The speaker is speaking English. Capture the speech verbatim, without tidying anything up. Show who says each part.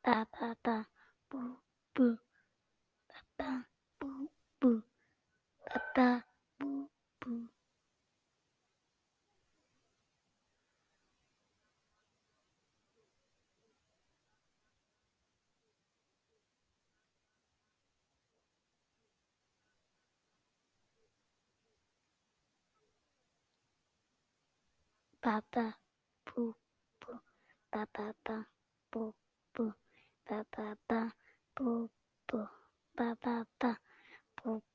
Speaker 1: ta ta ta, boo boo, ta ta, boo boo, ta ta, boo boo. Ta ta, boo boo, ta ta ta, boo boo, ta ta ta, boo boo, ta ta ta, boo